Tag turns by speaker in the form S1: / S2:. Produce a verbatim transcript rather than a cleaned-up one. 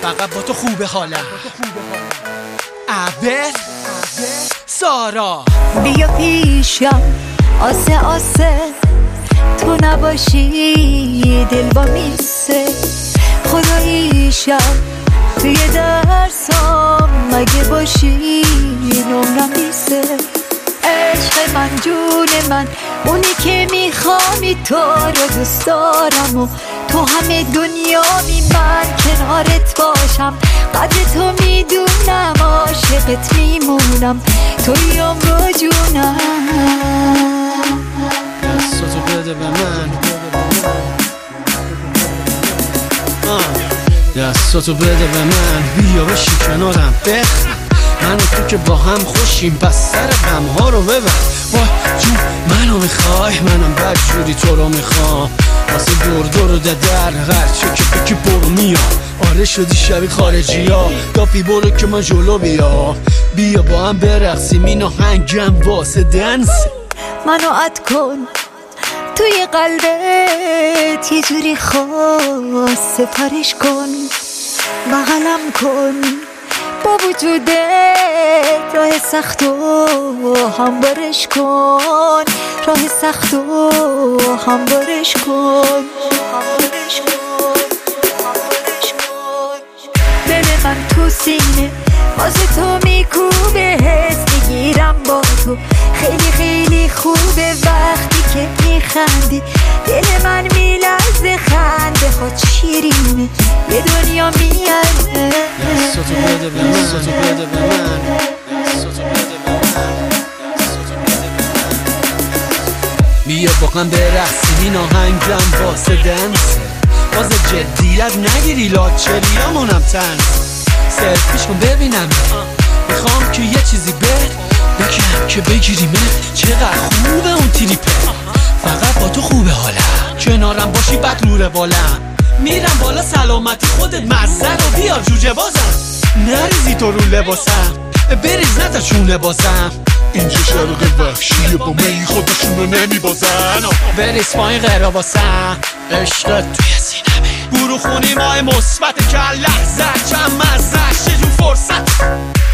S1: فقط با تو خوبه حالم. عبر سارا
S2: بیا پیشم آسه آسه، تو نباشی دل با میسه. خداییشم توی درسام مگه باشی نمرم بیسه. عشق من جون من اونی که میخوامی، تو رو دوست دارم و تو همه دنیا می من کنارت باشم. قدر تو میدونم عاشقت میمونم، توی عمر و جونم.
S1: دستاتو بده به من، دستاتو بده به من، بیا بشی کنارم بخند. من و تو که با هم خوشیم، پس سر غمها رو ببر. وای جون منو میخوای، منم بدجوری تو رو میخوام. واسه دور دور و ددر غرچه که بکی برو میام. آره شدی شبیه خارجی ها، دافی برو که من جلو بیا. بیا با هم برقصیم این آهنگم واسه دنس.
S2: منو عد کن توی قلبت یه جوری خاص، سپرش کن بغلم کن با وجودت. راه سخت و همبارش کن، راه سخت و همبارش کن، همبارش کن، همبارش کن. دل من تو سینه واسه تو میکوبه، حس میگیرم با تو خیلی خیلی خوبه. وقتی که میخندی دل من میلرزه، خنده خود شیرینه یه دنیا میارزه.
S1: دستاتو بده به من، دستاتو بده به من، دستاتو بده به من، دستاتو بده به من. بیا با هم برقصیم این آهنگم واسه دنسه. باز جدیت نگیری لاکچریامونم تنس. سلفیش کن ببینم، میخوام که یه چیزی بهت بگم که بگیریمه. چقدر خوبه اون تریپه، فقط با تو خوبه حالم. کنارم باشی بد نوره بالم. میرم بالا سلامتی خودت مزه رو بیار جوجه بازم. نریزی تو رو لباسم، بریز نتا چونه بازم.
S3: اینجا شرق وحشیه با می خودشونو نمیبازن.
S1: بریز پایین غیره باسم، عشقت توی سینمه. گروه خونی ماه مثبت که لحظه چند مزه چه جون فرصت.